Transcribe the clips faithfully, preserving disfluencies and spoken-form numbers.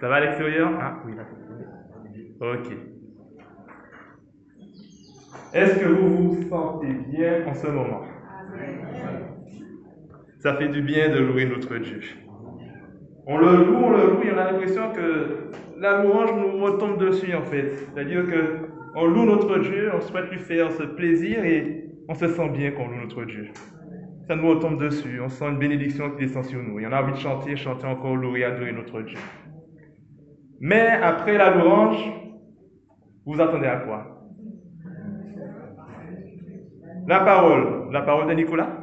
Ça va à l'extérieur? Ah oui, là. Ok. Est-ce que vous vous sentez bien en ce moment? Ça fait du bien de louer notre Dieu. On le loue, on le loue, et on a l'impression que la louange nous retombe dessus en fait. C'est-à-dire que on loue notre Dieu, on souhaite lui faire ce plaisir et on se sent bien qu'on loue notre Dieu. Ça nous retombe dessus, on sent une bénédiction qui descend sur nous. Et on a envie de chanter, chanter encore, louer, adorer notre Dieu. Mais après la louange, vous attendez à quoi? La parole. La parole de Nicolas?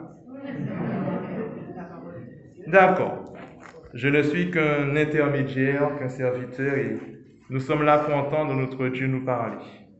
D'accord. Je ne suis qu'un intermédiaire, qu'un serviteur, et nous sommes là pour entendre notre Dieu nous parler.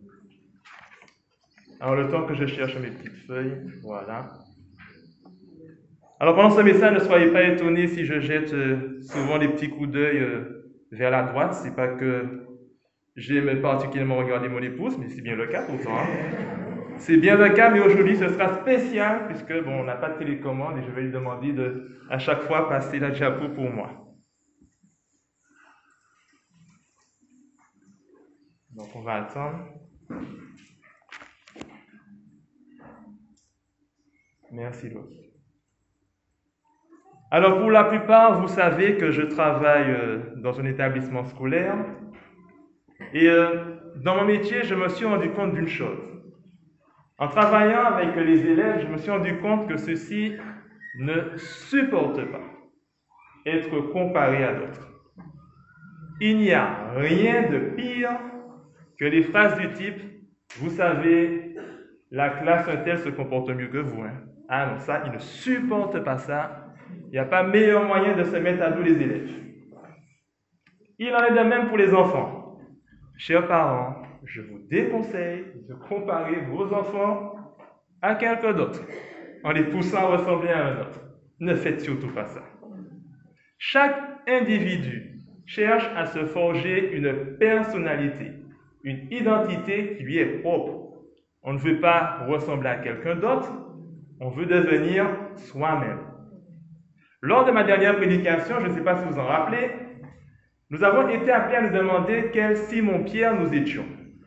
Alors, le temps que je cherche mes petites feuilles, voilà. Alors, pendant ce message, ne soyez pas étonnés si je jette euh, souvent des petits coups d'œil euh, vers la droite. C'est pas que j'aime particulièrement regarder mon épouse, mais c'est bien le cas pourtant. Hein. C'est bien le cas, mais aujourd'hui, ce sera spécial, puisque, bon, on n'a pas de télécommande et je vais lui demander de, à chaque fois, passer la diapo pour moi. Donc, on va attendre. Merci, Loïc. Alors, pour la plupart, vous savez que je travaille euh, dans un établissement scolaire. Et euh, dans mon métier, je me suis rendu compte d'une chose. En travaillant avec les élèves, je me suis rendu compte que ceux-ci ne supportent pas être comparés à d'autres. Il n'y a rien de pire que les phrases du type « Vous savez, la classe un tel se comporte mieux que vous. Hein. » Ah non, ça, ils ne supportent pas ça. Il n'y a pas meilleur moyen de se mettre à dos les élèves. Il en est de même pour les enfants. Chers parents, je vous déconseille de comparer vos enfants à quelqu'un d'autre en les poussant à ressembler à un autre. Ne faites surtout pas ça. Chaque individu cherche à se forger une personnalité, une identité qui lui est propre. On ne veut pas ressembler à quelqu'un d'autre, on veut devenir soi-même. Lors de ma dernière prédication, je ne sais pas si vous en rappelez, nous avons été appelés à nous demander quel Simon-Pierre nous étions.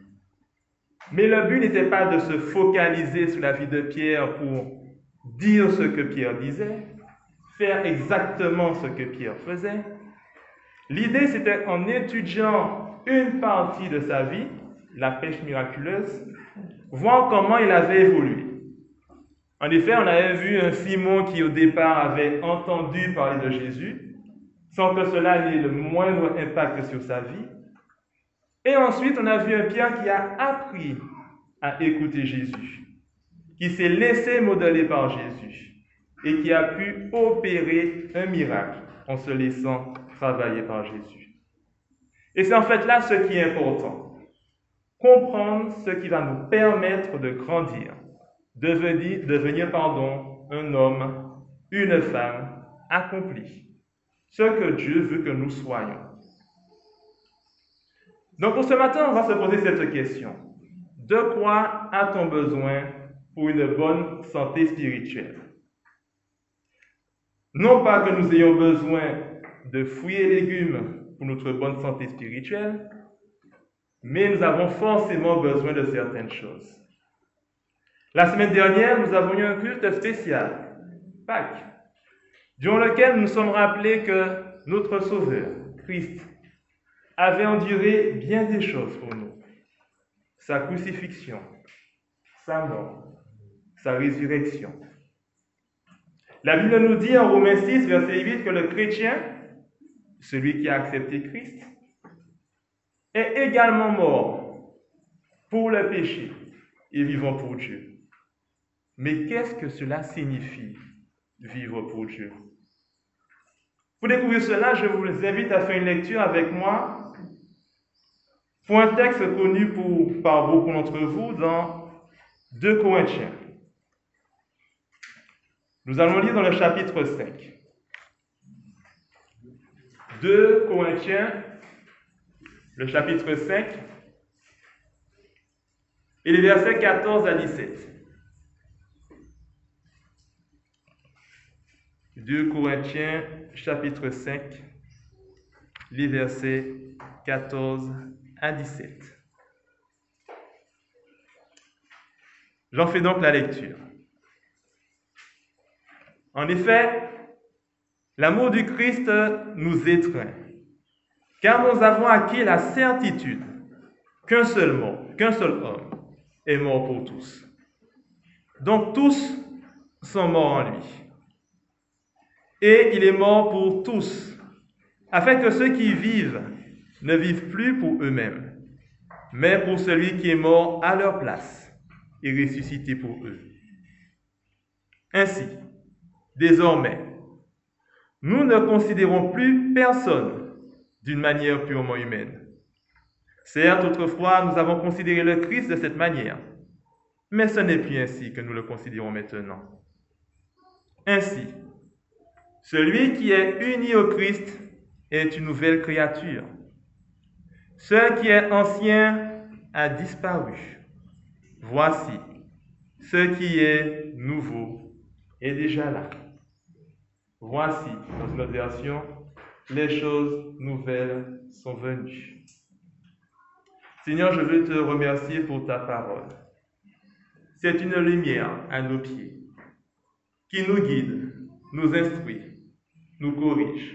Mais le but n'était pas de se focaliser sur la vie de Pierre pour dire ce que Pierre disait, faire exactement ce que Pierre faisait. L'idée, c'était en étudiant une partie de sa vie, la pêche miraculeuse, voir comment il avait évolué. En effet, on avait vu un Simon qui au départ avait entendu parler de Jésus, sans que cela n'ait le moindre impact sur sa vie. Et ensuite, on a vu un Pierre qui a appris à écouter Jésus, qui s'est laissé modeler par Jésus et qui a pu opérer un miracle en se laissant travailler par Jésus. Et c'est en fait là ce qui est important. Comprendre ce qui va nous permettre de grandir, devenir, devenir pardon, un homme, une femme accompli. Ce que Dieu veut que nous soyons. Donc pour ce matin, on va se poser cette question. De quoi a-t-on besoin pour une bonne santé spirituelle? Non pas que nous ayons besoin de fruits et légumes pour notre bonne santé spirituelle, mais nous avons forcément besoin de certaines choses. La semaine dernière, nous avons eu un culte spécial, Pâques, durant lequel nous nous sommes rappelés que notre Sauveur, Christ, avait enduré bien des choses pour nous. Sa crucifixion, sa mort, sa résurrection. La Bible nous dit en Romains six, verset huit, que le chrétien, celui qui a accepté Christ, est également mort pour le péché et vivant pour Dieu. Mais qu'est-ce que cela signifie, vivre pour Dieu? Pour découvrir cela, je vous invite à faire une lecture avec moi pour un texte connu pour, par beaucoup d'entre vous dans deux Corinthiens. Nous allons lire dans le chapitre cinq. deux Corinthiens, le chapitre cinq, et les versets quatorze à dix-sept. deux Corinthiens, chapitre cinq, les versets quatorze à dix-sept. J'en fais donc la lecture. En effet, l'amour du Christ nous étreint, car nous avons acquis la certitude qu'un seul mort, qu'un seul homme est mort pour tous. Donc tous sont morts en lui. Et il est mort pour tous, afin que ceux qui vivent ne vivent plus pour eux-mêmes, mais pour celui qui est mort à leur place et ressuscité pour eux. Ainsi, désormais, nous ne considérons plus personne d'une manière purement humaine. Certes, autrefois, nous avons considéré le Christ de cette manière, mais ce n'est plus ainsi que nous le considérons maintenant. Ainsi, celui qui est uni au Christ est une nouvelle créature. Ce qui est ancien a disparu. Voici, ce qui est nouveau est déjà là. Voici, dans une autre version, les choses nouvelles sont venues. Seigneur, je veux te remercier pour ta parole. C'est une lumière à nos pieds qui nous guide, nous instruit, nous corrige.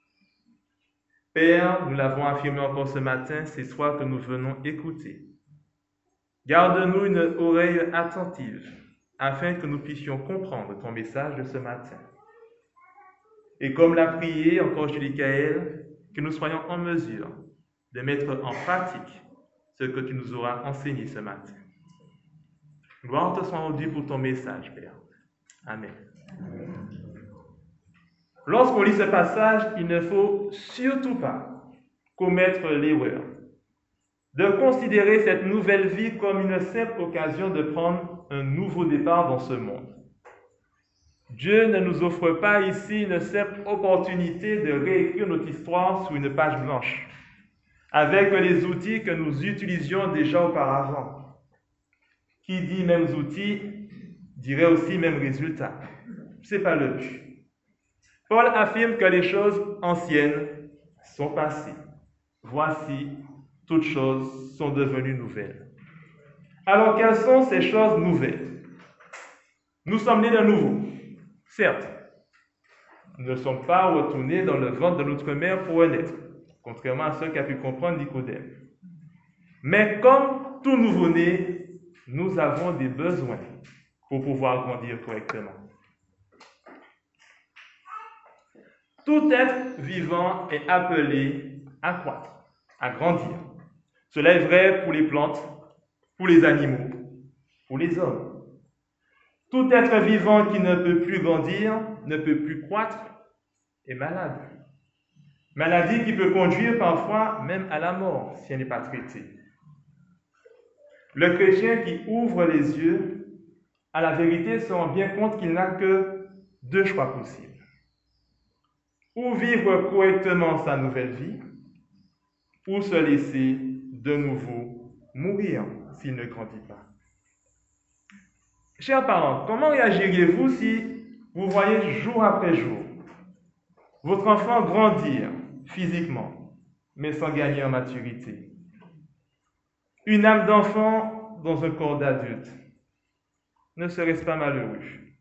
Père, nous l'avons affirmé encore ce matin, c'est toi que nous venons écouter. Garde-nous une oreille attentive afin que nous puissions comprendre ton message de ce matin. Et comme l'a prié encore Julie Kaël, que nous soyons en mesure de mettre en pratique ce que tu nous auras enseigné ce matin. Gloire te soit rendue pour ton message, Père. Amen. Lorsqu'on lit ce passage, il ne faut surtout pas commettre l'erreur de considérer cette nouvelle vie comme une simple occasion de prendre un nouveau départ dans ce monde. Dieu ne nous offre pas ici une simple opportunité de réécrire notre histoire sur une page blanche, avec les outils que nous utilisions déjà auparavant. Qui dit mêmes outils, dirait aussi même résultat. Ce n'est pas le but. Paul affirme que les choses anciennes sont passées. Voici, toutes choses sont devenues nouvelles. Alors, quelles sont ces choses nouvelles? Nous sommes nés de nouveau. Certes, nous ne sommes pas retournés dans le ventre de notre mère pour naître, contrairement à ce qu'a pu comprendre Nicodème. Mais comme tout nouveau-né, nous avons des besoins pour pouvoir grandir correctement. Tout être vivant est appelé à croître, à grandir. Cela est vrai pour les plantes, pour les animaux, pour les hommes. Tout être vivant qui ne peut plus grandir, ne peut plus croître, est malade. Maladie qui peut conduire parfois même à la mort si elle n'est pas traitée. Le chrétien qui ouvre les yeux à la vérité se rend bien compte qu'il n'a que deux choix possibles. Ou vivre correctement sa nouvelle vie, ou se laisser de nouveau mourir s'il ne grandit pas. Chers parents, comment réagiriez-vous si vous voyez jour après jour votre enfant grandir physiquement, mais sans gagner en maturité? Une âme d'enfant dans un corps d'adulte, ne serait-ce pas malheureux?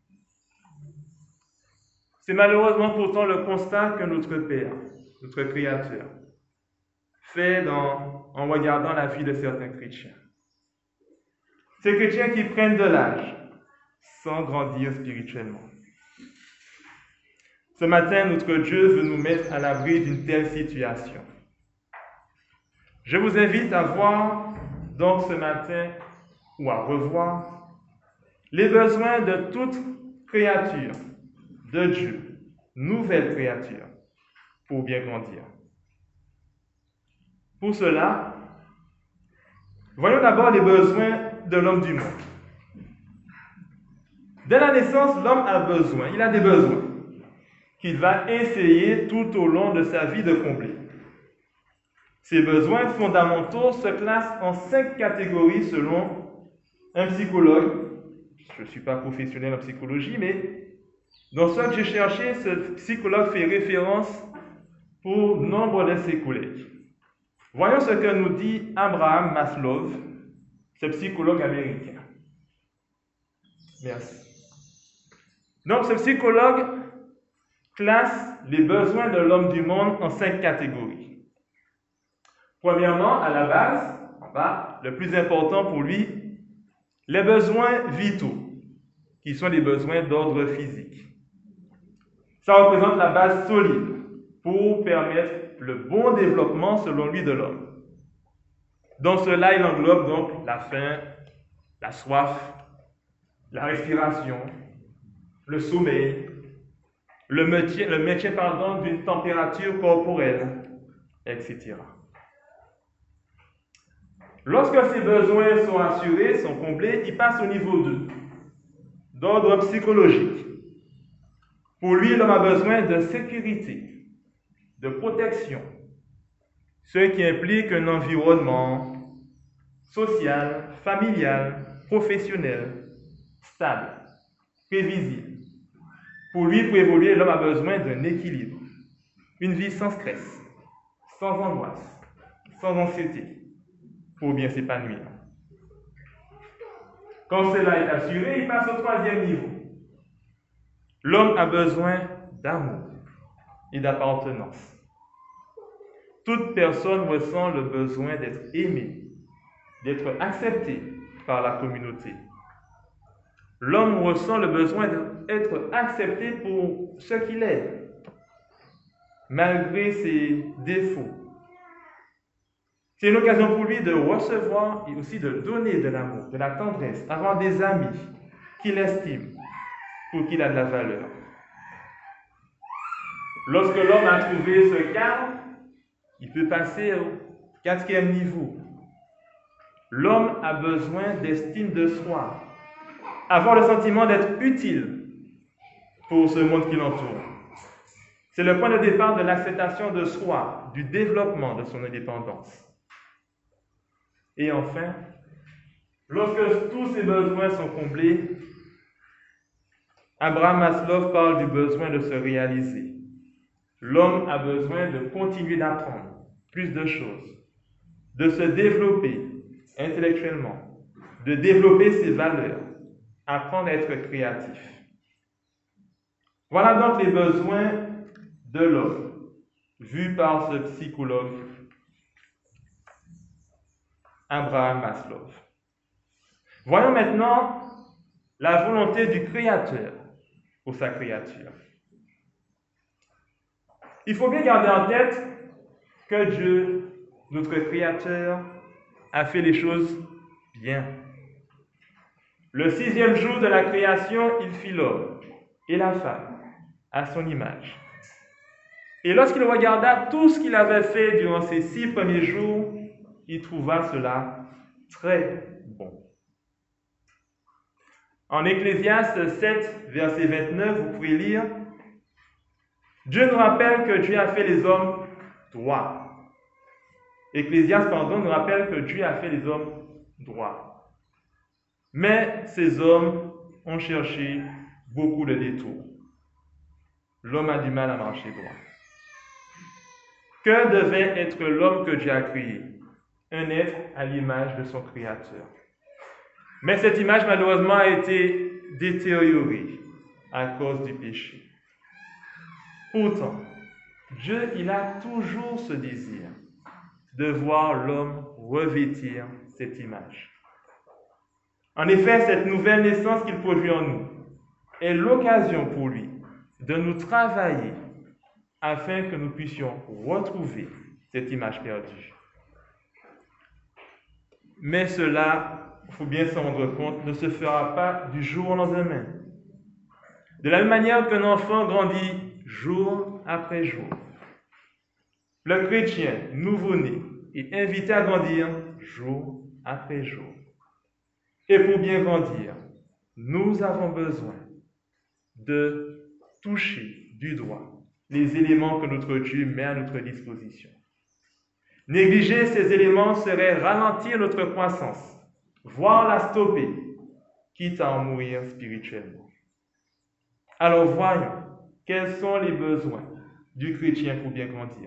C'est malheureusement pourtant le constat que notre Père, notre Créateur, fait dans, en regardant la vie de certains chrétiens. Ces chrétiens qui prennent de l'âge sans grandir spirituellement. Ce matin, notre Dieu veut nous mettre à l'abri d'une telle situation. Je vous invite à voir donc ce matin, ou à revoir, les besoins de toute créature de Dieu, nouvelle créature, pour bien grandir. Pour cela, voyons d'abord les besoins de l'homme du monde. Dès la naissance, l'homme a besoin, il a des besoins qu'il va essayer tout au long de sa vie de combler. Ces besoins fondamentaux se classent en cinq catégories selon un psychologue. Je ne suis pas professionnel en psychologie, mais dans ce que j'ai cherché, ce psychologue fait référence pour nombre de ses collègues. Voyons ce que nous dit Abraham Maslow, ce psychologue américain. Merci. Donc, ce psychologue classe les besoins de l'homme du monde en cinq catégories. Premièrement, à la base, en bas, le plus important pour lui, les besoins vitaux, qui sont les besoins d'ordre physique. Ça représente la base solide pour permettre le bon développement, selon lui, de l'homme. Dans cela, il englobe donc la faim, la soif, la respiration, le sommeil, le maintien, le maintien pardon, d'une température corporelle, et cetera. Lorsque ces besoins sont assurés, sont comblés, il passe au niveau deux, d'ordre psychologique. Pour lui, l'homme a besoin de sécurité, de protection, ce qui implique un environnement social, familial, professionnel, stable, prévisible. Pour lui, pour évoluer, l'homme a besoin d'un équilibre, une vie sans stress, sans angoisse, sans anxiété, pour bien s'épanouir. Quand cela est assuré, il passe au troisième niveau. L'homme a besoin d'amour et d'appartenance. Toute personne ressent le besoin d'être aimée, d'être accepté par la communauté. L'homme ressent le besoin d'être accepté pour ce qu'il est, malgré ses défauts. C'est une occasion pour lui de recevoir et aussi de donner de l'amour, de la tendresse, avoir des amis qu'il estime, pour qu'il a de la valeur. Lorsque l'homme a trouvé ce cadre, il peut passer au quatrième niveau. L'homme a besoin d'estime de soi, avoir le sentiment d'être utile pour ce monde qui l'entoure. C'est le point de départ de l'acceptation de soi, du développement de son indépendance. Et enfin, lorsque tous ces besoins sont comblés, Abraham Maslow parle du besoin de se réaliser. L'homme a besoin de continuer d'apprendre plus de choses, de se développer intellectuellement, de développer ses valeurs, apprendre à être créatif. Voilà donc les besoins de l'homme, vus par ce psychologue Abraham Maslow. Voyons maintenant la volonté du Créateur pour sa créature. Il faut bien garder en tête que Dieu, notre Créateur, a fait les choses bien. Le sixième jour de la création, il fit l'homme et la femme à son image. Et lorsqu'il regarda tout ce qu'il avait fait durant ces six premiers jours, il trouva cela très bon. En Ecclésiaste sept, verset vingt-neuf, vous pouvez lire « Dieu nous rappelle que Dieu a fait les hommes droits. » Ecclésiaste, pardon, nous rappelle que Dieu a fait les hommes droits. Mais ces hommes ont cherché beaucoup de détours. L'homme a du mal à marcher droit. Que devait être l'homme que Dieu a créé? Un être à l'image de son Créateur. Mais cette image, malheureusement, a été détériorée à cause du péché. Pourtant, Dieu, il a toujours ce désir de voir l'homme revêtir cette image. En effet, cette nouvelle naissance qu'il produit en nous est l'occasion pour lui de nous travailler afin que nous puissions retrouver cette image perdue. Mais cela, il faut bien s'en rendre compte, ne se fera pas du jour au lendemain. De la même manière qu'un enfant grandit jour après jour, le chrétien nouveau-né est invité à grandir jour après jour. Et pour bien grandir, nous avons besoin de toucher du doigt les éléments que notre Dieu met à notre disposition. Négliger ces éléments serait ralentir notre croissance, voire la stopper, quitte à en mourir spirituellement. Alors voyons quels sont les besoins du chrétien pour bien grandir.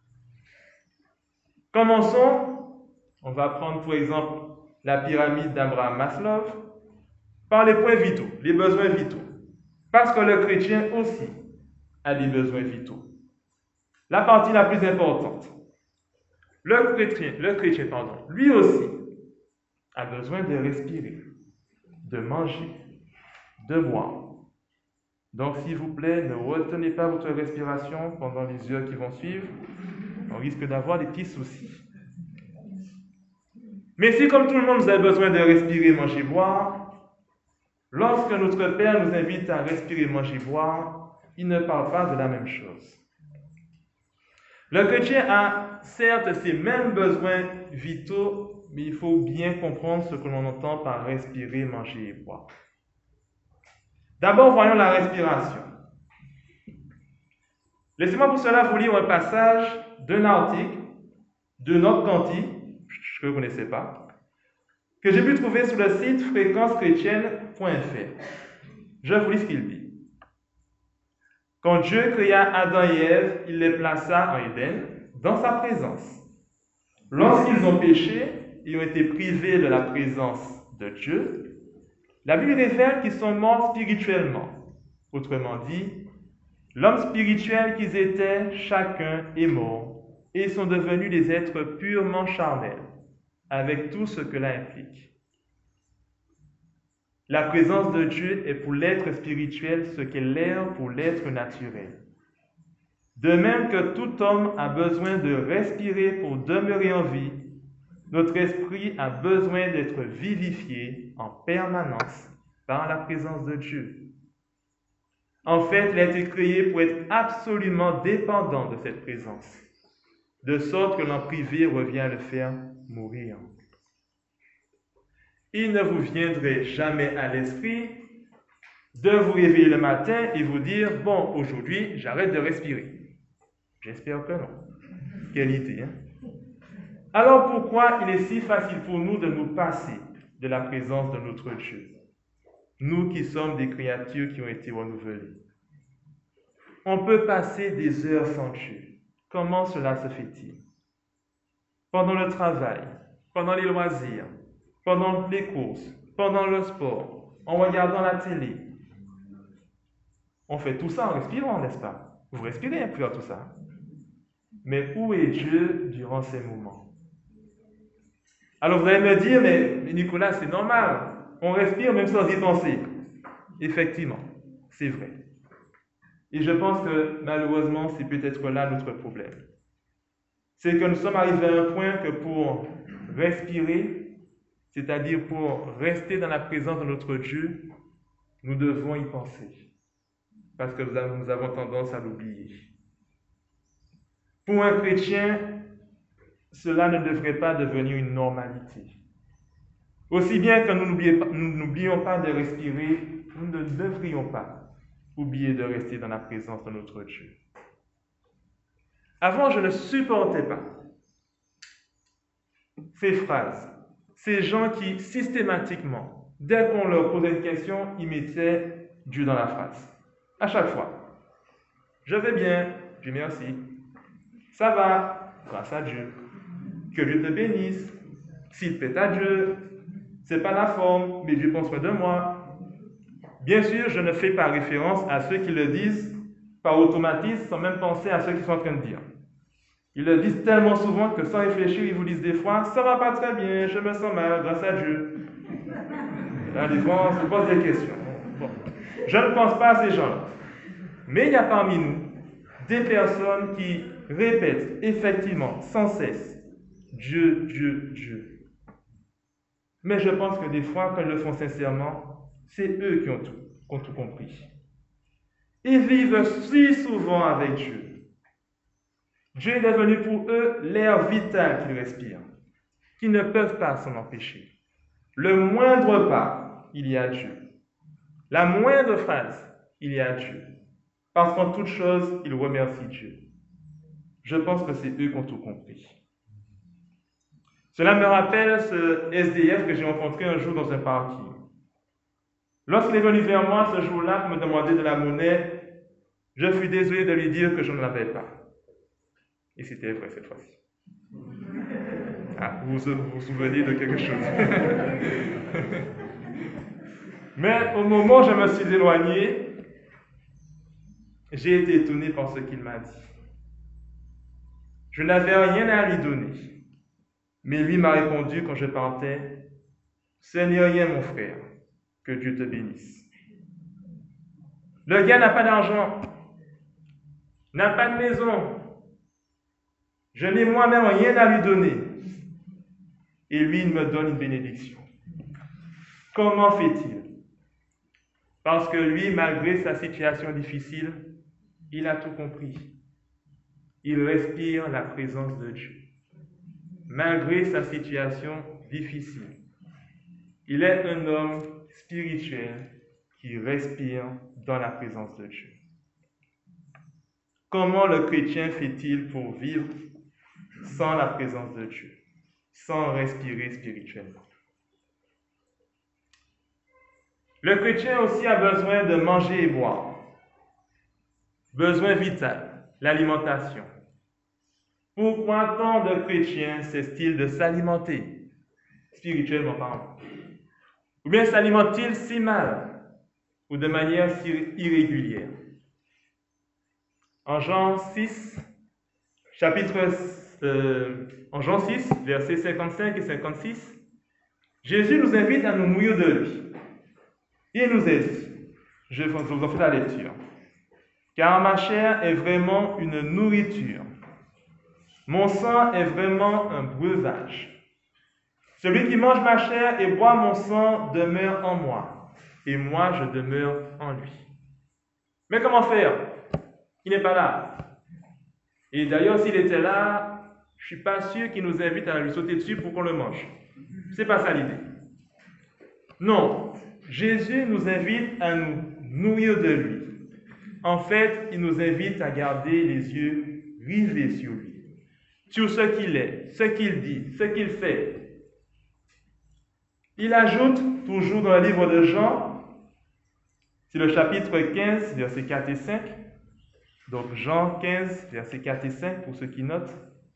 Commençons, on va prendre pour exemple la pyramide d'Abraham Maslow, par les points vitaux, les besoins vitaux. Parce que le chrétien aussi a des besoins vitaux. La partie la plus importante, le chrétien, le chrétien pardon, lui aussi a besoin de respirer, de manger, de boire. Donc, s'il vous plaît, ne retenez pas votre respiration pendant les heures qui vont suivre. On risque d'avoir des petits soucis. Mais si, comme tout le monde, vous avez besoin de respirer, manger, boire, lorsque notre Père nous invite à respirer, manger, boire, il ne parle pas de la même chose. Le chrétien a certes ses mêmes besoins vitaux, mais il faut bien comprendre ce que l'on entend par respirer, manger et boire. D'abord, voyons la respiration. Laissez-moi pour cela vous lire un passage d'un article de Note Canty, je ne connaissais pas, que j'ai pu trouver sur le site fréquence chrétienne point f r. Je vous lis ce qu'il dit. Quand Dieu créa Adam et Ève, il les plaça en Éden, dans sa présence. Lorsqu'ils ont péché et ont été privés de la présence de Dieu, la Bible révèle qu'ils sont morts spirituellement. Autrement dit, l'homme spirituel qu'ils étaient, chacun est mort, et sont devenus des êtres purement charnels, avec tout ce que cela implique. La présence de Dieu est pour l'être spirituel ce qu'est l'air pour l'être naturel. De même que tout homme a besoin de respirer pour demeurer en vie, notre esprit a besoin d'être vivifié en permanence par la présence de Dieu. En fait, il a été créé pour être absolument dépendant de cette présence, de sorte que l'en priver revient à le faire mourir. Il ne vous viendrait jamais à l'esprit de vous réveiller le matin et vous dire « Bon, aujourd'hui, j'arrête de respirer. » J'espère que non. Quelle idée, hein? Alors pourquoi il est si facile pour nous de nous passer de la présence de notre Dieu, nous qui sommes des créatures qui ont été renouvelées? On peut passer des heures sans Dieu. Comment cela se fait-il? Pendant le travail, pendant les loisirs, pendant les courses, pendant le sport, en regardant la télé. On fait tout ça en respirant, n'est-ce pas? Vous respirez après tout ça. Mais où est Dieu durant ces moments? Alors vous allez me dire, mais Nicolas, c'est normal. On respire même sans y penser. Effectivement, c'est vrai. Et je pense que malheureusement, c'est peut-être là notre problème. C'est que nous sommes arrivés à un point que pour respirer, c'est-à-dire pour rester dans la présence de notre Dieu, nous devons y penser. Parce que nous avons tendance à l'oublier. Pour un chrétien, cela ne devrait pas devenir une normalité. Aussi bien que nous n'oublions pas de respirer, nous ne devrions pas oublier de rester dans la présence de notre Dieu. Avant, je ne supportais pas ces phrases. Ces gens qui, systématiquement, dès qu'on leur posait une question, ils mettaient Dieu dans la phrase. À chaque fois. Je vais bien, Dieu merci. Ça va, grâce à Dieu. Que Dieu te bénisse. S'il plaît à Dieu, c'est pas la forme, mais Dieu pense soin de moi. Bien sûr, je ne fais pas référence à ceux qui le disent par automatisme sans même penser à ce qu'ils sont en train de dire. Ils le disent tellement souvent que sans réfléchir, ils vous disent des fois « ça va pas très bien, je me sens mal, grâce à Dieu ». Là, des fois, on se pose des questions. Bon. Je ne pense pas à ces gens-là. Mais il y a parmi nous des personnes qui répètent effectivement, sans cesse, « Dieu, Dieu, Dieu ». Mais je pense que des fois, quand ils le font sincèrement, c'est eux qui ont tout, qui ont tout compris. Ils vivent si souvent avec Dieu. Dieu est devenu pour eux l'air vital qu'ils respirent, qu'ils ne peuvent pas s'en empêcher. Le moindre pas, il y a Dieu. La moindre phrase, il y a Dieu. Parce qu'en toute chose, ils remercient Dieu. Je pense que c'est eux qui ont tout compris. Cela me rappelle ce S D F que j'ai rencontré un jour dans un parking. Lorsqu'il est venu vers moi ce jour-là pour me demander de la monnaie, Je fus désolé de lui dire que je ne l'avais pas. Et c'était vrai cette fois-ci. Ah, vous vous vous souvenez de quelque chose. Mais au moment où je me suis éloigné, j'ai été étonné par ce qu'il m'a dit. Je n'avais rien à lui donner. Mais lui m'a répondu quand je partais, « Ce n'est rien, mon frère, que Dieu te bénisse. » Le gars n'a pas d'argent, n'a pas de maison. Je n'ai moi-même rien à lui donner. Et lui, il me donne une bénédiction. Comment fait-il? Parce que lui, malgré sa situation difficile, il a tout compris. Il respire la présence de Dieu. Malgré sa situation difficile, il est un homme spirituel qui respire dans la présence de Dieu. Comment le chrétien fait-il pour vivre sans la présence de Dieu, sans respirer spirituellement? Le chrétien aussi a besoin de manger et boire. Besoin vital, l'alimentation. Pourquoi tant de chrétiens s'estiment de s'alimenter, spirituellement parlant? Ou bien s'alimentent-ils si mal ou de manière si irrégulière? En Jean six, chapitre, euh, en Jean six, versets cinquante-cinq et cinquante-six, Jésus nous invite à nous mouiller de lui. Il nous a dit, je vous en fais la lecture, car ma chair est vraiment une nourriture. Mon sang est vraiment un breuvage. Celui qui mange ma chair et boit mon sang demeure en moi, et moi je demeure en lui. Mais comment faire? Il n'est pas là. Et d'ailleurs, s'il était là, je ne suis pas sûr qu'il nous invite à lui sauter dessus pour qu'on le mange. Ce n'est pas ça l'idée. Non, Jésus nous invite à nous nourrir de lui. En fait, il nous invite à garder les yeux rivés sur lui, sur ce qu'il est, ce qu'il dit, ce qu'il fait. Il ajoute, toujours dans le livre de Jean, c'est le chapitre quinze, versets quatre et cinq. Donc Jean quinze, versets quatre et cinq, pour ceux qui notent.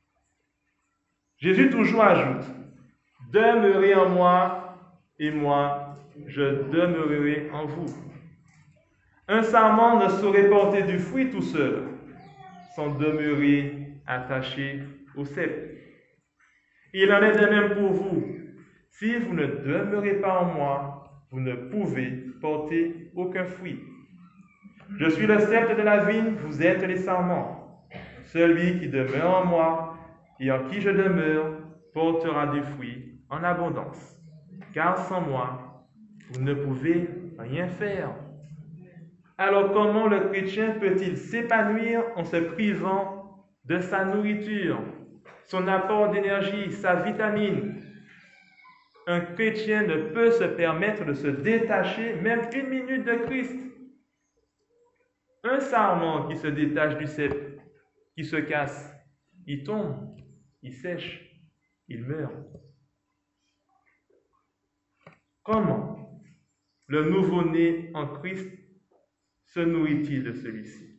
Jésus toujours ajoute, « Demeurez en moi, et moi, je demeurerai en vous. » Un sarment ne saurait porter du fruit tout seul, sans demeurer attaché au cep. Il en est de même pour vous. Si vous ne demeurez pas en moi, vous ne pouvez porter aucun fruit. Je suis le cep de la vigne, vous êtes les sarments. Celui qui demeure en moi et en qui je demeure portera du fruit en abondance. Car sans moi, vous ne pouvez rien faire. Alors comment le chrétien peut-il s'épanouir en se privant de sa nourriture, son apport d'énergie, sa vitamine? Un chrétien ne peut se permettre de se détacher même une minute de Christ. Un sarment qui se détache du cep, qui se casse, il tombe, il sèche, il meurt. Comment le nouveau-né en Christ se nourrit-il de celui-ci?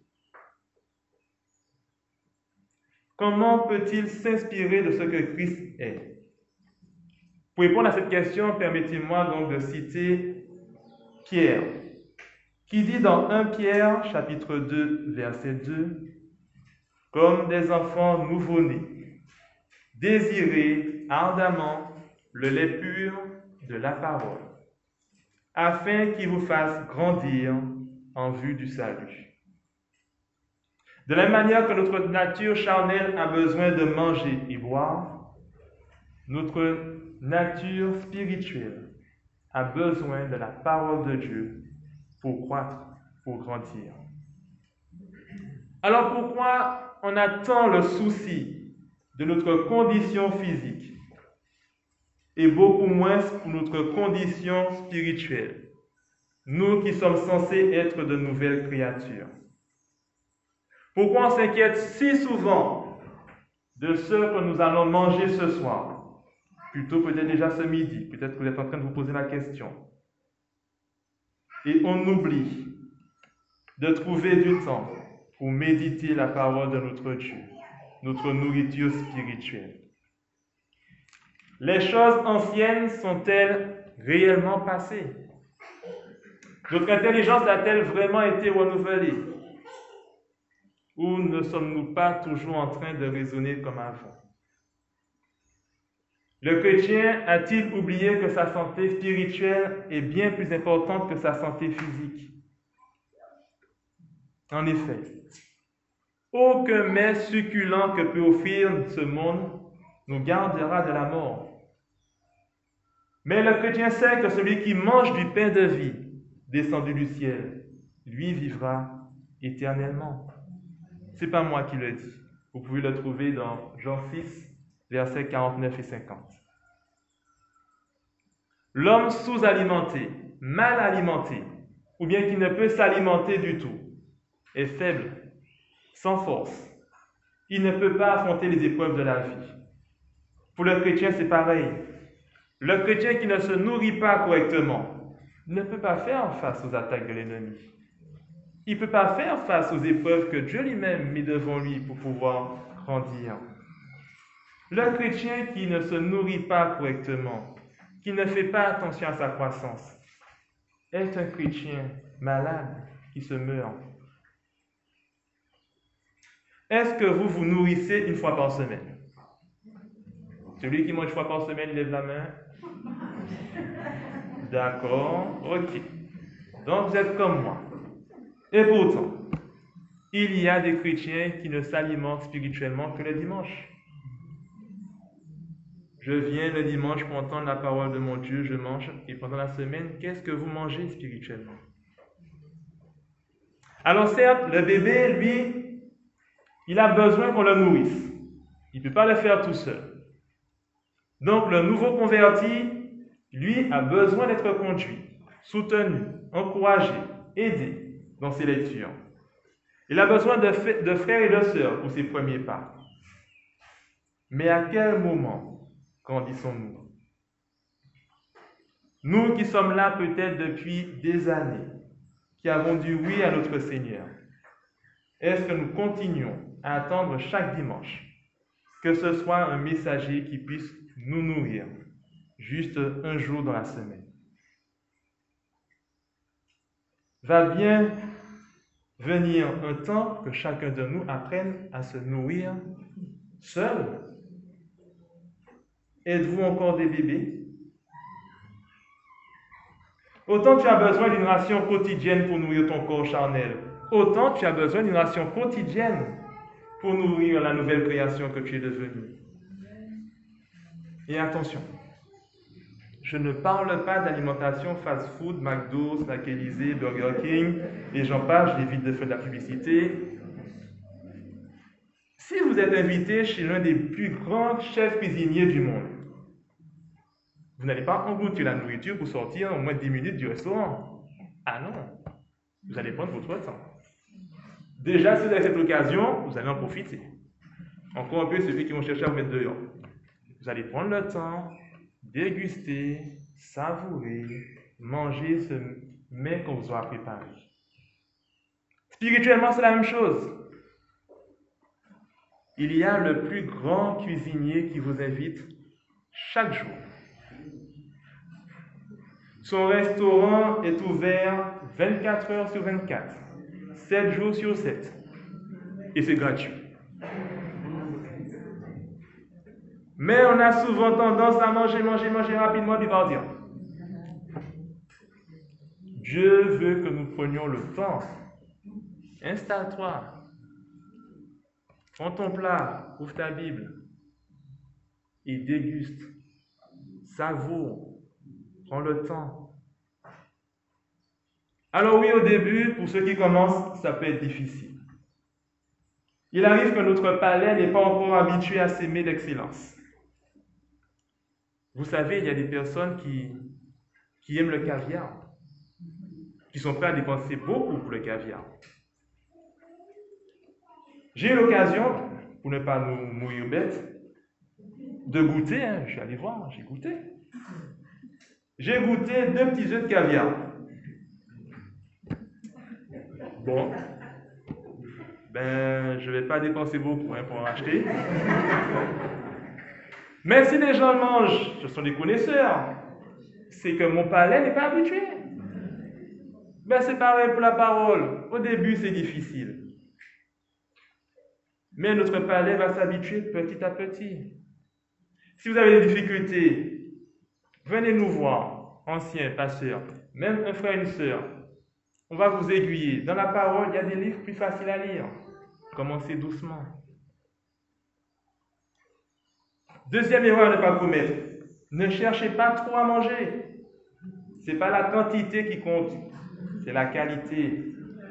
Comment peut-il s'inspirer de ce que Christ est? Pour répondre à cette question, permettez-moi donc de citer Pierre, qui dit dans premier Pierre, chapitre deux, verset deux, « Comme des enfants nouveau-nés, désirez ardemment le lait pur de la parole, afin qu'il vous fasse grandir en vue du salut. » De la même manière que notre nature charnelle a besoin de manger et boire, notre nature spirituelle a besoin de la parole de Dieu pour croître, pour grandir. Alors pourquoi on a tant le souci de notre condition physique et beaucoup moins pour notre condition spirituelle, nous qui sommes censés être de nouvelles créatures? Pourquoi on s'inquiète si souvent de ce que nous allons manger ce soir? Plutôt peut-être déjà ce midi, peut-être que vous êtes en train de vous poser la question. Et on oublie de trouver du temps pour méditer la parole de notre Dieu, notre nourriture spirituelle. Les choses anciennes sont-elles réellement passées? Notre intelligence a-t-elle vraiment été renouvelée? Ou ne sommes-nous pas toujours en train de raisonner comme avant? Le chrétien a-t-il oublié que sa santé spirituelle est bien plus importante que sa santé physique? En effet, aucun mets succulent que peut offrir ce monde nous gardera de la mort. Mais le chrétien sait que celui qui mange du pain de vie descendu du ciel, lui vivra éternellement. Ce n'est pas moi qui le dis. Vous pouvez le trouver dans Jean six, versets quarante-neuf et cinquante. L'homme sous-alimenté, mal alimenté, ou bien qui ne peut s'alimenter du tout, est faible, sans force. Il ne peut pas affronter les épreuves de la vie. Pour le chrétien, c'est pareil. Le chrétien qui ne se nourrit pas correctement ne peut pas faire face aux attaques de l'ennemi. Il ne peut pas faire face aux épreuves que Dieu lui-même met devant lui pour pouvoir grandir. Le chrétien qui ne se nourrit pas correctement, qui ne fait pas attention à sa croissance, est un chrétien malade qui se meurt. Est-ce que vous vous nourrissez une fois par semaine? Celui qui mange une fois par semaine, lève la main. D'accord, ok. Donc vous êtes comme moi. Et pourtant, il y a des chrétiens qui ne s'alimentent spirituellement que le dimanche. Je viens le dimanche pour entendre la parole de mon Dieu, je mange, et pendant la semaine, qu'est-ce que vous mangez spirituellement? Alors certes, le bébé, lui, il a besoin qu'on le nourrisse. Il ne peut pas le faire tout seul. Donc le nouveau converti, lui, a besoin d'être conduit, soutenu, encouragé, aidé dans ses lectures. Il a besoin de, f- de frères et de sœurs pour ses premiers pas. Mais à quel moment grandissons-nous? Nous qui sommes là peut-être depuis des années, qui avons dit oui à notre Seigneur, est-ce que nous continuons à attendre chaque dimanche que ce soit un messager qui puisse nous nourrir juste un jour dans la semaine? Va bien venir un temps que chacun de nous apprenne à se nourrir seul. Êtes-vous encore des bébés? Autant tu as besoin d'une ration quotidienne pour nourrir ton corps charnel, autant tu as besoin d'une ration quotidienne pour nourrir la nouvelle création que tu es devenue. Et attention, je ne parle pas d'alimentation fast-food, McDo, Snack Élysée, Burger King, et j'en passe, j'évite de faire de la publicité. Si vous êtes invité chez l'un des plus grands chefs cuisiniers du monde, vous n'allez pas engloutir la nourriture pour sortir en moins de dix minutes du restaurant. Ah non, vous allez prendre votre temps. Déjà, si vous avez cette occasion, vous allez en profiter. Encore un peu ceux qui vont chercher à vous mettre dehors. Vous allez prendre le temps, déguster, savourer, manger ce mets qu'on vous aura préparé. Spirituellement, c'est la même chose. Il y a le plus grand cuisinier qui vous invite chaque jour. Son restaurant est ouvert vingt-quatre heures sur vingt-quatre, sept jours sur sept. Et c'est gratuit. Mais on a souvent tendance à manger, manger, manger rapidement puis partir. Dieu veut que nous prenions le temps. Installe-toi. Prends ton plat, ouvre ta Bible et déguste. Savoure. Prends le temps. Alors oui, au début, pour ceux qui commencent, ça peut être difficile. Il arrive que notre palais n'est pas encore habitué à s'aimer d'excellence. Vous savez, il y a des personnes qui, qui aiment le caviar, qui sont prêts à dépenser beaucoup pour le caviar. J'ai eu l'occasion, pour ne pas nous mourir bêtes, de goûter, hein, je suis allé voir, j'ai goûté. J'ai goûté deux petits œufs de caviar. Bon. ben, je ne vais pas dépenser beaucoup hein, pour en acheter. Mais si les gens mangent, ce sont des connaisseurs, c'est que mon palais n'est pas habitué. Ben, c'est pareil pour la parole. Au début, c'est difficile. Mais notre palais va s'habituer petit à petit. Si vous avez des difficultés, venez nous voir, anciens pasteurs, même un frère et une sœur. On va vous aiguiller. Dans la parole, il y a des livres plus faciles à lire. Commencez doucement. Deuxième erreur à ne pas commettre. Ne cherchez pas trop à manger. Ce n'est pas la quantité qui compte, c'est la qualité.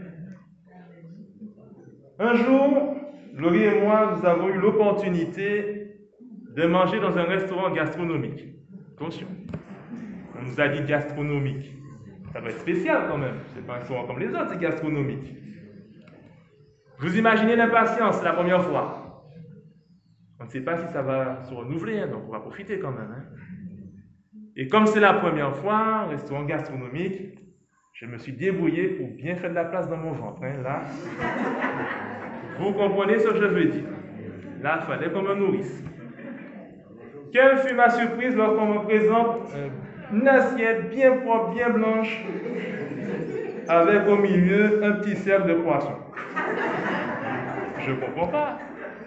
Un jour, Laurie et moi, nous avons eu l'opportunité de manger dans un restaurant gastronomique. Attention, on nous a dit gastronomique. Ça doit être spécial quand même. Ce n'est pas un restaurant comme les autres, c'est gastronomique. Vous imaginez l'impatience la première fois. On ne sait pas si ça va se renouveler, hein, donc on va profiter quand même. Hein. Et comme c'est la première fois, restaurant gastronomique, je me suis débrouillé pour bien faire de la place dans mon ventre. Hein, là, vous comprenez ce que je veux dire. Là, il fallait qu'on me nourrisse. Quelle fut ma surprise lorsqu'on me présente euh, une assiette bien propre, bien blanche, avec au milieu un petit cercle de poisson. Je ne comprends pas.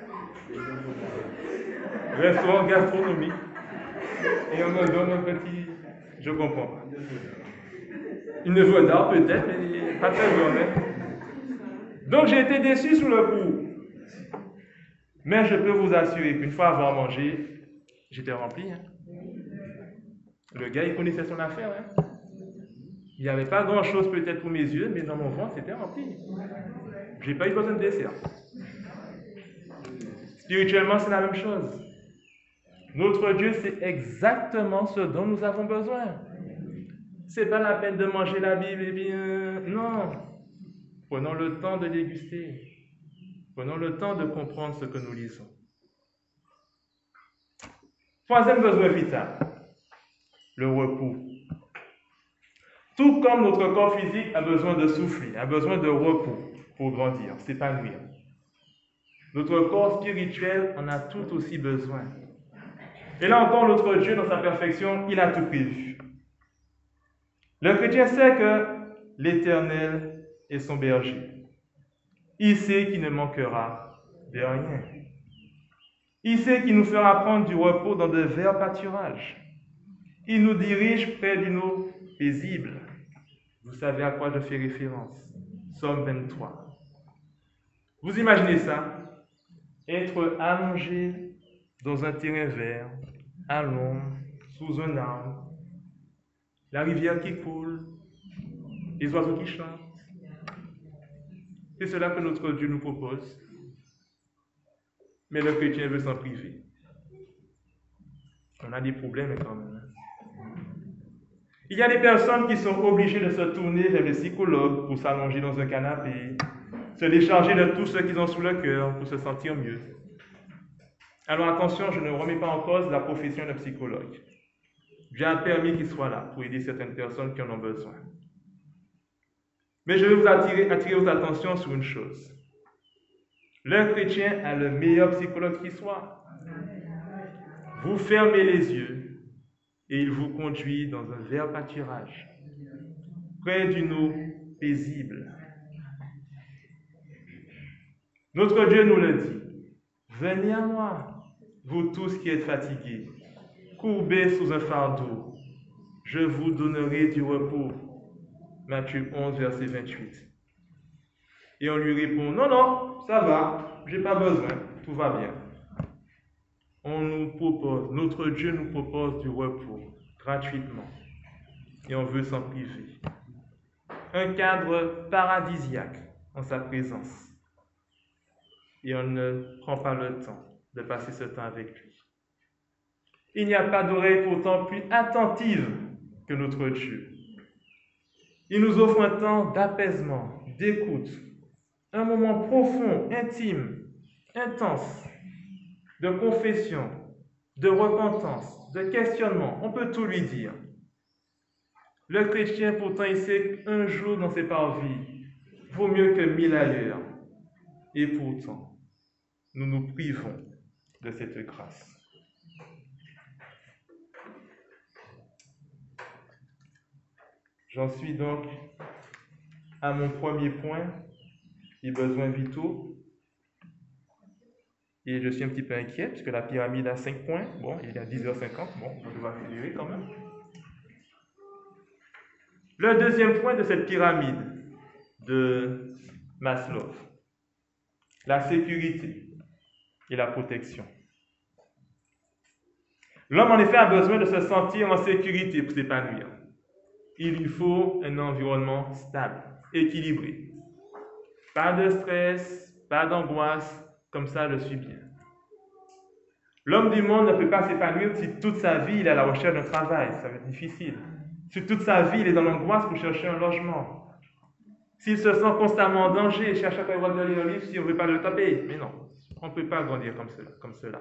Restaurant gastronomique. Et on me donne un petit... Je ne comprends pas. Une vedette peut-être, mais pas très bonne. Hein? Donc j'ai été déçu sous le coup. Mais je peux vous assurer qu'une fois avoir mangé, j'étais rempli. Hein? Le gars, il connaissait son affaire. Hein? Il n'y avait pas grand-chose peut-être pour mes yeux, mais dans mon ventre, c'était rempli. Je n'ai pas eu besoin de dessert. Spirituellement, c'est la même chose. Notre Dieu sait exactement ce dont nous avons besoin. Ce n'est pas la peine de manger la Bible, et bien, non. Prenons le temps de déguster. Prenons le temps de comprendre ce que nous lisons. Troisième besoin vital, le repos. Tout comme notre corps physique a besoin de souffler, a besoin de repos pour grandir, s'épanouir. Notre corps spirituel en a tout aussi besoin. Et là encore, notre Dieu, dans sa perfection, il a tout prévu. Le chrétien sait que l'Éternel est son berger. Il sait qu'il ne manquera de rien. Il sait qu'il nous fera prendre du repos dans de verts pâturages. Il nous dirige près d'une eau paisible. Vous savez à quoi je fais référence. Psaume vingt-trois. Vous imaginez ça? Être allongé dans un terrain vert, à l'ombre, sous un arbre, la rivière qui coule, les oiseaux qui chantent. C'est cela que notre Dieu nous propose. Mais le chrétien veut s'en priver. On a des problèmes quand même. Il y a des personnes qui sont obligées de se tourner vers les psychologues pour s'allonger dans un canapé, se décharger de tout ce qu'ils ont sous le cœur pour se sentir mieux. Alors attention, je ne remets pas en cause la profession de psychologue. J'ai un permis qu'il soit là pour aider certaines personnes qui en ont besoin. Mais je vais vous attirer, attirer votre attention sur une chose. Le chrétien a le meilleur psychologue qui soit. Vous fermez les yeux et il vous conduit dans un vert pâturage, près d'une eau paisible. Notre Dieu nous le dit. Venez à moi, vous tous qui êtes fatigués, courbés sous un fardeau, je vous donnerai du repos. Matthieu onze, verset vingt-huit. Et on lui répond, non, non, ça va, j'ai pas besoin, tout va bien. On nous propose, notre Dieu nous propose du repos, gratuitement. Et on veut s'en priver. Un cadre paradisiaque en sa présence. Et on ne prend pas le temps de passer ce temps avec lui. Il n'y a pas d'oreille pourtant plus attentive que notre Dieu. Il nous offre un temps d'apaisement, d'écoute, un moment profond, intime, intense, de confession, de repentance, de questionnement. On peut tout lui dire. Le chrétien, pourtant, il sait qu'un jour dans ses parvis vaut mieux que mille ailleurs. Et pourtant, nous nous privons de cette grâce. J'en suis donc à mon premier point, les besoins vitaux. Et je suis un petit peu inquiet, puisque la pyramide a cinq points. Bon, il est à dix heures cinquante. Bon, on va accélérer quand même. Le deuxième point de cette pyramide de Maslow, la sécurité et la protection. L'homme, en effet, a besoin de se sentir en sécurité pour s'épanouir. Il lui faut un environnement stable, équilibré. Pas de stress, pas d'angoisse, comme ça je suis bien. L'homme du monde ne peut pas s'épanouir si toute sa vie il est à la recherche d'un travail, ça va être difficile. Si toute sa vie il est dans l'angoisse pour chercher un logement. S'il se sent constamment en danger, il cherche à faire de lire un livre si on ne veut pas le taper. Mais non, on ne peut pas grandir comme cela, comme cela.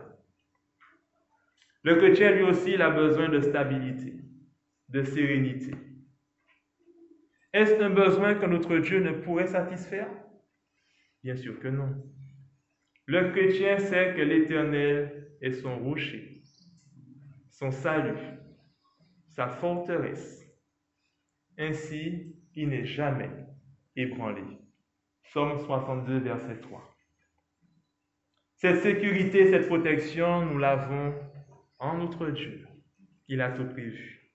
Le chrétien lui aussi il a besoin de stabilité, de sérénité. Est-ce un besoin que notre Dieu ne pourrait satisfaire? Bien sûr que non. Le chrétien sait que l'Éternel est son rocher, son salut, sa forteresse. Ainsi, il n'est jamais ébranlé. Psaume soixante-deux, verset trois. Cette sécurité, cette protection, nous l'avons en notre Dieu. Il a tout prévu.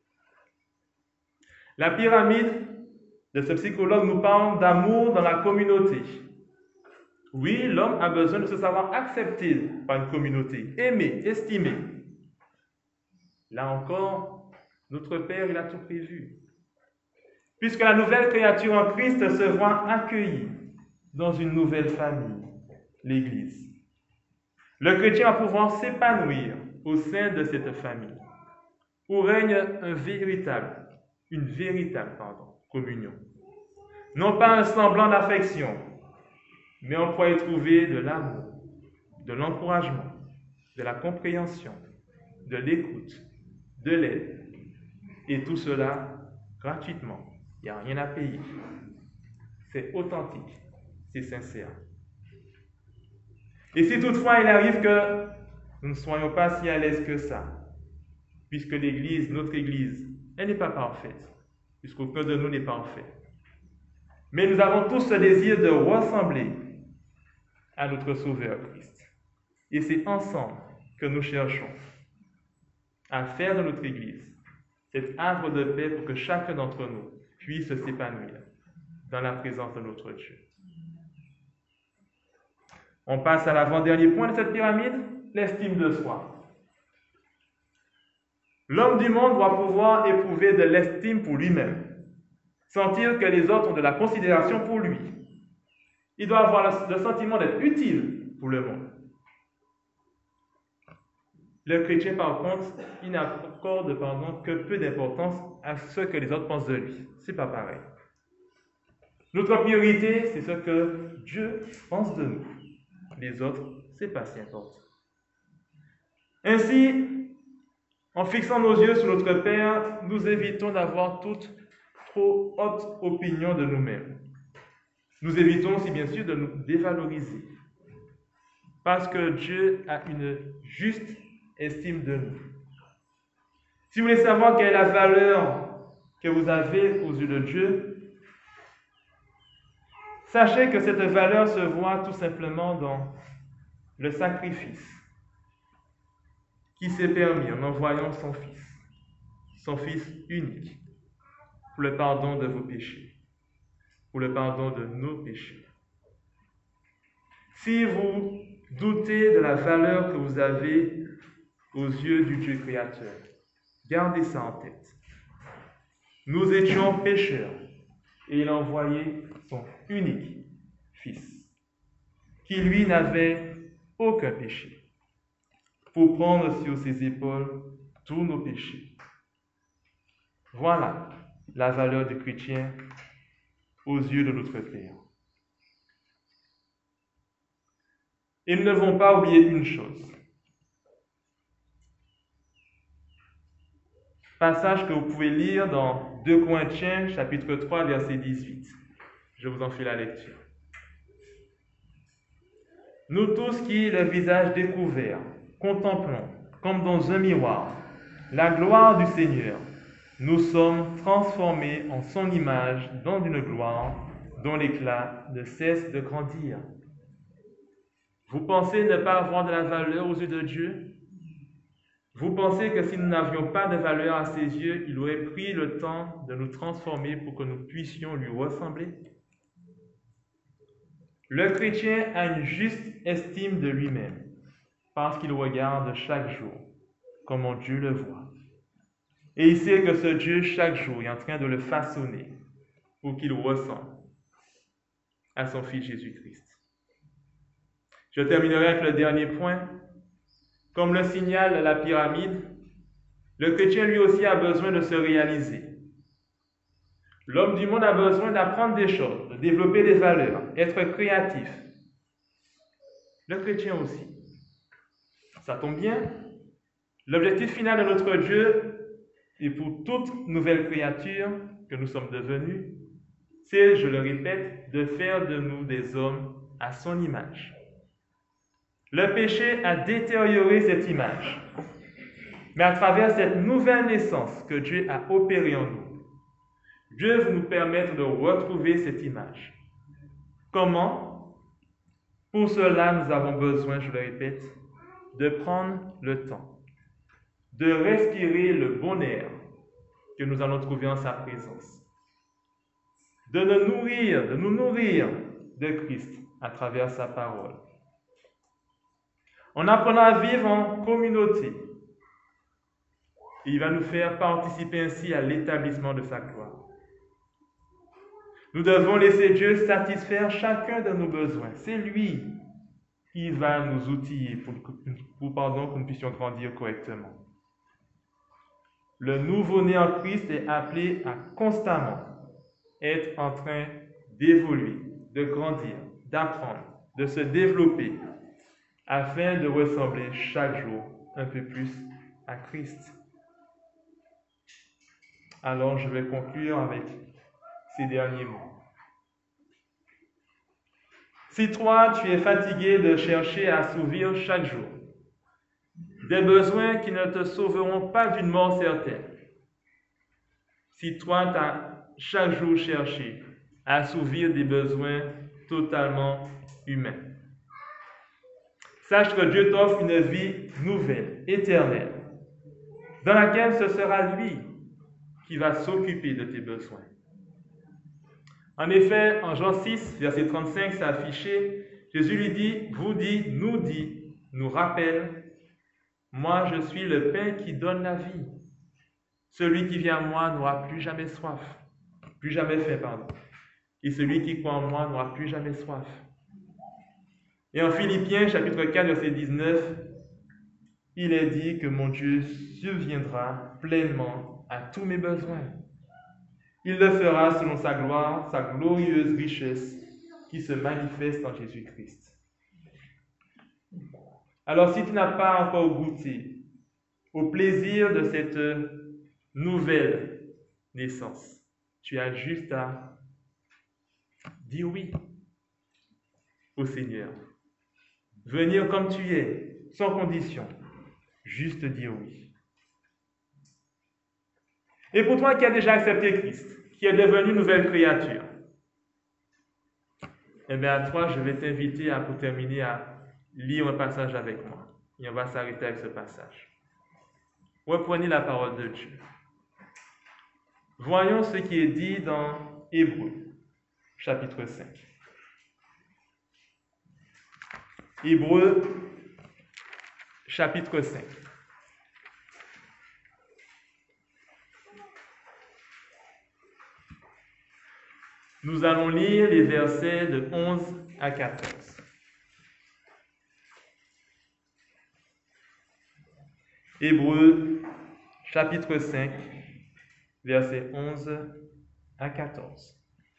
La pyramide de ce psychologue nous parle d'amour dans la communauté. Oui, l'homme a besoin de se savoir accepté par une communauté, aimé, estimé. Là encore, notre Père, il a tout prévu. Puisque la nouvelle créature en Christ se voit accueillie dans une nouvelle famille, l'Église. Le chrétien va pouvoir s'épanouir au sein de cette famille, où règne un véritable, une véritable pardon, communion. Non pas un semblant d'affection, mais on pourra y trouver de l'amour, de l'encouragement, de la compréhension, de l'écoute, de l'aide. Et tout cela gratuitement. Il n'y a rien à payer. C'est authentique, c'est sincère. Et si toutefois il arrive que nous ne soyons pas si à l'aise que ça, puisque l'Église, notre Église, elle n'est pas parfaite, puisqu'aucun de nous n'est parfait. Mais nous avons tous ce désir de ressembler à notre Sauveur Christ. Et c'est ensemble que nous cherchons à faire de notre Église cet havre de paix pour que chacun d'entre nous puisse s'épanouir dans la présence de notre Dieu. On passe à l'avant-dernier point de cette pyramide, l'estime de soi. L'homme du monde doit pouvoir éprouver de l'estime pour lui-même, sentir que les autres ont de la considération pour lui. Il doit avoir le sentiment d'être utile pour le monde. Le chrétien, par contre, il n'accorde pardon, que peu d'importance à ce que les autres pensent de lui. C'est pas pareil. Notre priorité, c'est ce que Dieu pense de nous. Les autres, c'est pas si important. Ainsi, en fixant nos yeux sur notre Père, nous évitons d'avoir toute trop haute opinion de nous-mêmes. Nous évitons aussi bien sûr de nous dévaloriser. Parce que Dieu a une juste estime de nous. Si vous voulez savoir quelle est la valeur que vous avez aux yeux de Dieu, sachez que cette valeur se voit tout simplement dans le sacrifice qui s'est permis en envoyant son Fils, son Fils unique, pour le pardon de vos péchés, pour le pardon de nos péchés. Si vous doutez de la valeur que vous avez aux yeux du Dieu créateur, gardez ça en tête. Nous étions pécheurs et il a envoyé son unique Fils, qui lui n'avait aucun péché, pour prendre sur ses épaules tous nos péchés. Voilà la valeur du chrétien aux yeux de notre Père. Et nous ne devons pas oublier une chose. Passage que vous pouvez lire dans deux Corinthiens, chapitre trois, verset dix-huit. Je vous en fais la lecture. nous tous qui, le visage découvert, contemplons, comme dans un miroir, la gloire du Seigneur, nous sommes transformés en son image dans une gloire dont l'éclat ne cesse de grandir. Vous pensez ne pas avoir de la valeur aux yeux de Dieu? Vous pensez que si nous n'avions pas de valeur à ses yeux, il aurait pris le temps de nous transformer pour que nous puissions lui ressembler? Le chrétien a une juste estime de lui-même parce qu'il regarde chaque jour comment Dieu le voit. Et il sait que ce Dieu, chaque jour, est en train de le façonner pour qu'il ressemble à son Fils Jésus-Christ. Je terminerai avec le dernier point. Comme le signale la pyramide, le chrétien lui aussi a besoin de se réaliser. L'homme du monde a besoin d'apprendre des choses, de développer des valeurs, être créatif. Le chrétien aussi. Ça tombe bien. L'objectif final de notre Dieu, et pour toute nouvelle créature que nous sommes devenus, c'est, je le répète, de faire de nous des hommes à son image. Le péché a détérioré cette image. Mais à travers cette nouvelle naissance que Dieu a opérée en nous, Dieu veut nous permettre de retrouver cette image. Comment? Pour cela, nous avons besoin, je le répète, de prendre le temps, de respirer le bon air que nous allons trouver en sa présence, de nous nourrir, de nous nourrir de Christ à travers sa parole. En apprenant à vivre en communauté, il va nous faire participer ainsi à l'établissement de sa gloire. Nous devons laisser Dieu satisfaire chacun de nos besoins. C'est lui qui va nous outiller pour, pour pardon, que nous puissions grandir correctement. Le nouveau-né en Christ est appelé à constamment être en train d'évoluer, de grandir, d'apprendre, de se développer, afin de ressembler chaque jour un peu plus à Christ. Alors, je vais conclure avec ces derniers mots. Si toi, tu es fatigué de chercher à assouvir chaque jour des besoins qui ne te sauveront pas d'une mort certaine, si toi, tu as chaque jour cherché à assouvir des besoins totalement humains, sache que Dieu t'offre une vie nouvelle, éternelle, dans laquelle ce sera lui qui va s'occuper de tes besoins. En effet, en Jean six, verset trente-cinq, c'est affiché, Jésus lui dit, vous dit, nous dit, nous rappelle, moi je suis le pain qui donne la vie. Celui qui vient à moi n'aura plus jamais soif, plus jamais faim, pardon. Et celui qui croit en moi n'aura plus jamais soif. Et en Philippiens, chapitre quatre, verset dix-neuf, il est dit que mon Dieu subviendra pleinement à tous mes besoins. Il le fera selon sa gloire, sa glorieuse richesse qui se manifeste en Jésus-Christ. Alors, si tu n'as pas encore goûté au plaisir de cette nouvelle naissance, tu as juste à dire oui au Seigneur. Venir comme tu es, sans condition. Juste dire oui. Et pour toi qui as déjà accepté Christ, qui est devenu nouvelle créature, eh bien à toi, je vais t'inviter à, pour terminer, à lire un passage avec moi. Et on va s'arrêter avec ce passage. Reprenez la parole de Dieu. Voyons ce qui est dit dans Hébreux, chapitre cinq. Hébreux, chapitre cinq. Nous allons lire les versets de onze à quatorze. Hébreux, chapitre cinq, versets onze à quatorze.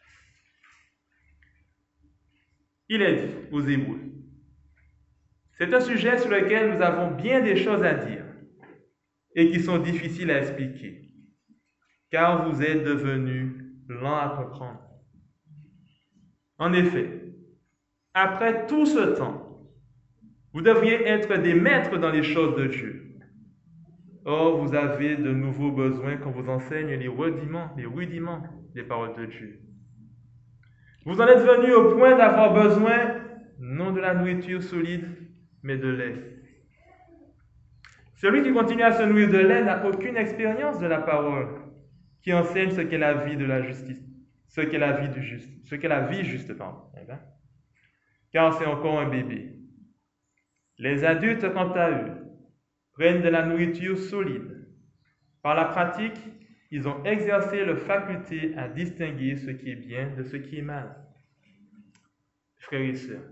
Il est dit aux Hébreux, c'est un sujet sur lequel nous avons bien des choses à dire et qui sont difficiles à expliquer, car vous êtes devenus lents à comprendre. En effet, après tout ce temps, Vous devriez être des maîtres dans les choses de Dieu. Or, vous avez de nouveaux besoins qu'on vous enseigne les rudiments, les rudiments des paroles de Dieu. Vous en êtes venus au point d'avoir besoin non de la nourriture solide, mais de lait. Celui qui continue à se nourrir de lait n'a aucune expérience de la parole qui enseigne ce qu'est la vie de la justice, ce qu'est la vie du juste, ce qu'est la vie juste, pardon. Car c'est encore un bébé. Les adultes, quant à eux, prennent de la nourriture solide. Par la pratique, ils ont exercé leur faculté à distinguer ce qui est bien de ce qui est mal. Frères et sœurs,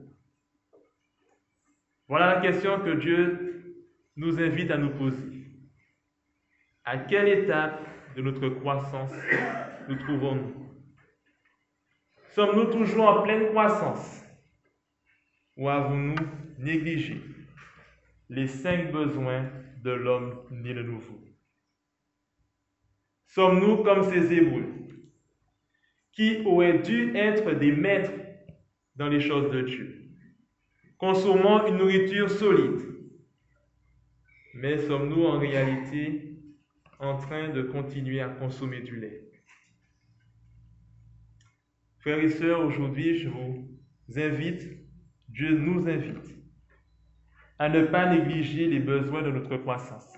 voilà la question que Dieu nous invite à nous poser. À quelle étape de notre croissance nous trouvons-nous? Sommes-nous toujours en pleine croissance ou avons-nous négligé les cinq besoins de l'homme né de nouveau? Sommes-nous comme ces Hébreux qui auraient dû être des maîtres dans les choses de Dieu, consommant une nourriture solide, mais sommes-nous en réalité en train de continuer à consommer du lait? Frères et sœurs, aujourd'hui, je vous invite, Dieu nous invite à ne pas négliger les besoins de notre croissance,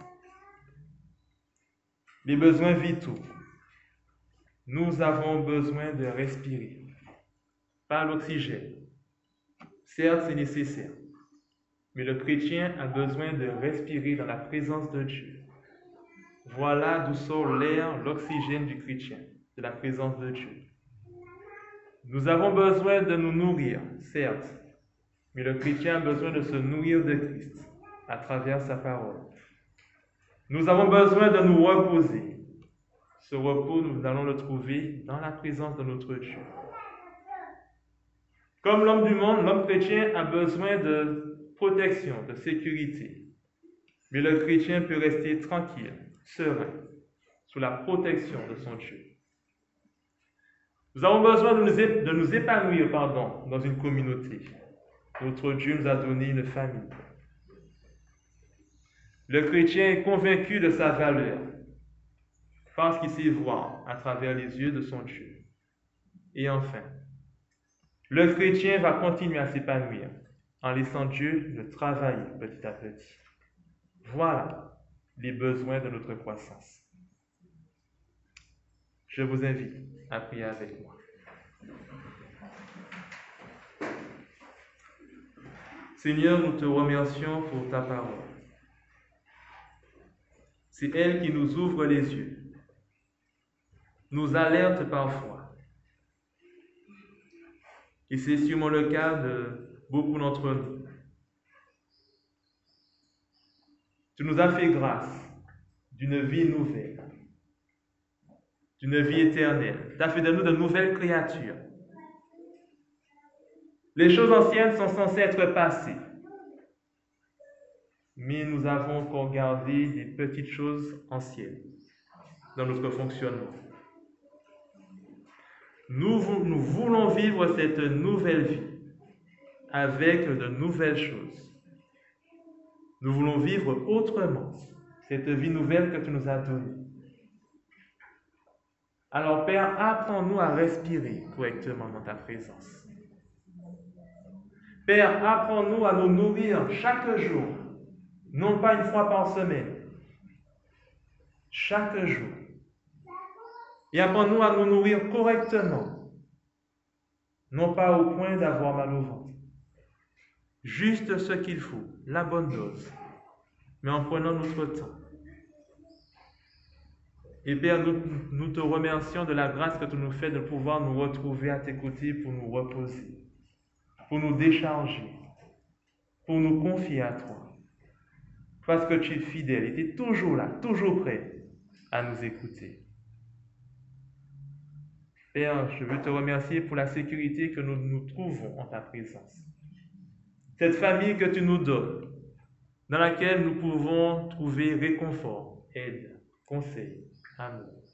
les besoins vitaux. Nous avons besoin de respirer par l'oxygène. Certes, c'est nécessaire, mais le chrétien a besoin de respirer dans la présence de Dieu. Voilà d'où sort l'air, l'oxygène du chrétien, de la présence de Dieu. Nous avons besoin de nous nourrir, certes, mais le chrétien a besoin de se nourrir de Christ à travers sa parole. Nous avons besoin de nous reposer. Ce repos, nous allons le trouver dans la présence de notre Dieu. Comme l'homme du monde, l'homme chrétien a besoin de protection, de sécurité. Mais le chrétien peut rester tranquille, serein, sous la protection de son Dieu. Nous avons besoin de nous, é- de nous épanouir pardon, dans une communauté. Notre Dieu nous a donné une famille. Le chrétien est convaincu de sa valeur parce qu'il sait voir à travers les yeux de son Dieu. Et enfin, le chrétien va continuer à s'épanouir en laissant Dieu le travailler petit à petit. Voilà les besoins de notre croissance. Je vous invite à prier avec moi. Seigneur, nous te remercions pour ta parole. C'est elle qui nous ouvre les yeux, nous alerte parfois. Et c'est sûrement le cas de beaucoup d'entre nous. Tu nous as fait grâce d'une vie nouvelle, d'une vie éternelle. Tu as fait de nous de nouvelles créatures. Les choses anciennes sont censées être passées, mais nous avons encore gardé des petites choses anciennes dans notre fonctionnement. Nous, nous voulons vivre cette nouvelle vie avec de nouvelles choses. Nous voulons vivre autrement cette vie nouvelle que tu nous as donnée. Alors Père, apprends-nous à respirer correctement dans ta présence. Père, apprends-nous à nous nourrir chaque jour, non pas une fois par semaine, chaque jour. Et apprends-nous à nous nourrir correctement, non pas au point d'avoir mal au ventre. Juste ce qu'il faut, la bonne dose, mais en prenant notre temps. Et Père, nous, nous te remercions de la grâce que tu nous fais de pouvoir nous retrouver à tes côtés pour nous reposer, pour nous décharger, pour nous confier à toi. Parce que tu es fidèle et tu es toujours là, toujours prêt à nous écouter. Père, je veux te remercier pour la sécurité que nous nous trouvons en ta présence. Cette famille que tu nous donnes, dans laquelle nous pouvons trouver réconfort, aide, conseil, amour.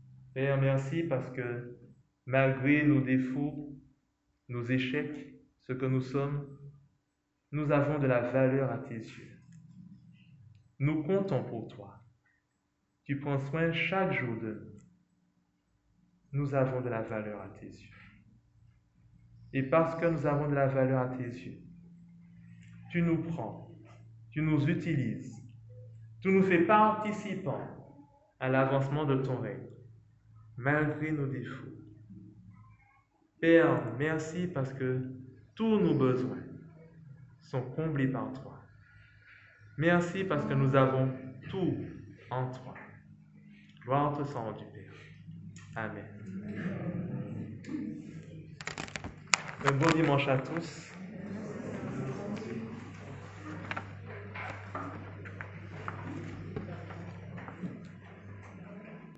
Père, merci parce que malgré nos défauts, nos échecs, ce que nous sommes, nous avons de la valeur à tes yeux. Nous comptons pour toi. Tu prends soin chaque jour de nous. Nous avons de la valeur à tes yeux. Et parce que nous avons de la valeur à tes yeux, tu nous prends, tu nous utilises, tu nous fais participants à l'avancement de ton règne, malgré nos défauts. Père, merci parce que tous nos besoins sont comblés par toi. Merci parce que nous avons tout en toi. Gloire te soit rendue, Père. Amen. Un bon dimanche à tous.